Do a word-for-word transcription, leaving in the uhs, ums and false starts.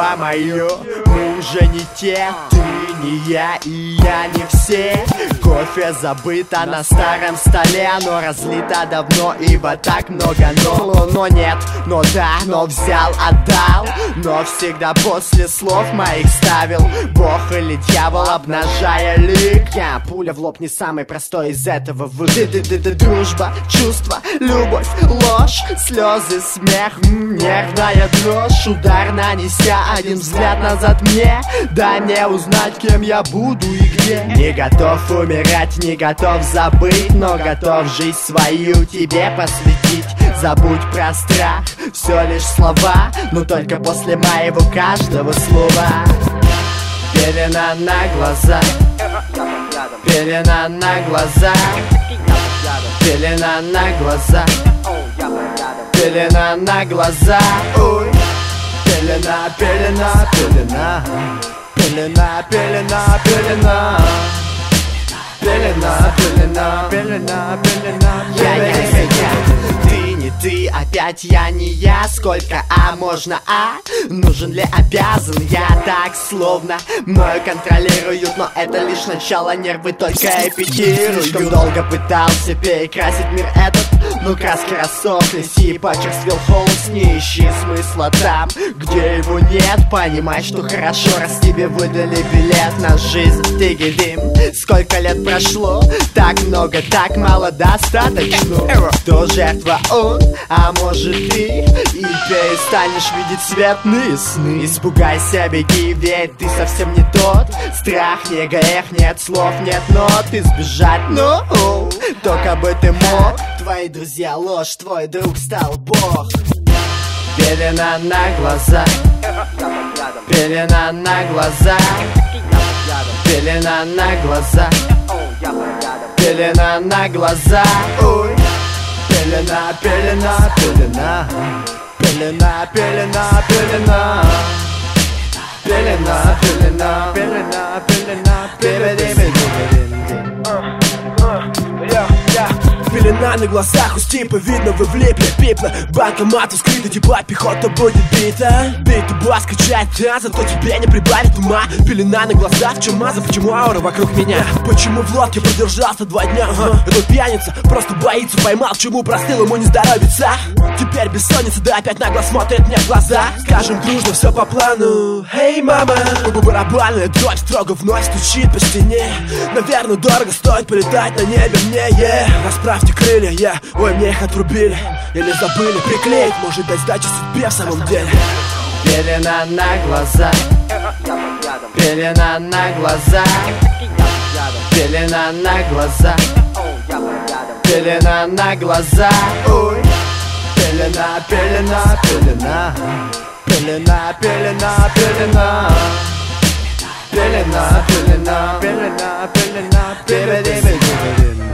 небо мое. Мы уже не те, ты не я и я не все. Кофе забыто на старом столе, но разлито давно, ибо так много но. Но нет, но да, но взял, отдал, но всегда после слов моих ставил Бог или дьявол, обнажая лик. Я пуля в лоб, не самый простой из этого выход. Дружба, чувство, любовь, ложь, слезы, смех, нервная дрожь. Удар нанеся, один взгляд назад мне. Дай мне узнать, кем я буду и где. Не готов умирать, не готов забыть, но готов жизнь свою тебе посвятить. Забудь про страх, все лишь слова, но только после моего каждого слова. Пелена на глаза, пелена на глаза, пелена на глаза, пелена на глаза. Ой, пелена, пелена, пелена, пелена, пелена, пелена, пелена, пелена, пелена, пелена. Я, я, я, я. Ты не ты, опять я не я. Сколько а можно а? Нужен ли обязан я? Так словно мною контролируют, но это лишь начало, нервы только эпикируют. Слишком долго пытался перекрасить мир этот, но краски рассохлись и почерствел холст. Не ищи смысла там, где его нет. Понимай, что хорошо, раз тебе выдали билет на жизнь. Тыгидым, сколько лет прошло? Так много, так мало, достаточно. Кто жертва, он, а может ты? И перестанешь видеть светлые сны. Испугайся, беги, ведь ты совсем не тот. Страх не грех, нет слов, нет нот. Избежать, ну, только бы ты мог. Твои друзья ложь, твой друг стал Бог. Пелена на глаза, пелена на глаза, пелена на глаза, пелена на глаза. Ой, пелена, пелена, пелена, пелена, пелена, пелена, пелена, пелена, пелена, пелена, пелена. Пелена на глазах, у Стипа видно, вы влипли. Пипла, банкомату скрыто, типа пехота будет бита. Бит и бас качает, да, зато тебе не прибавит ума. Пелена на глазах, в чем маза, почему аура вокруг меня? Почему в лодке продержался два дня? Ага. Этот пьяница просто боится, поймал, чему простыл, ему не здоровится. Теперь бессонница, да опять нагло смотрит мне в глаза. Скажем дружно, все по плану. Эй, мама! Барабанная дробь строго вновь стучит по стене. Наверное, дорого стоит полетать на небе мне, yeah. Расправьте крылья, я, yeah. Ой, мне их отрубили. Или забыли приклеить, может дать сдачу судьбе в самом деле. Пелена на глаза, пелена на глаза, пелена на глаза, пелена на глаза. Ой, пелена, пелена, пелена, пелена, пелена, пелена, пелена, пелена, пелена, пелена, пелена.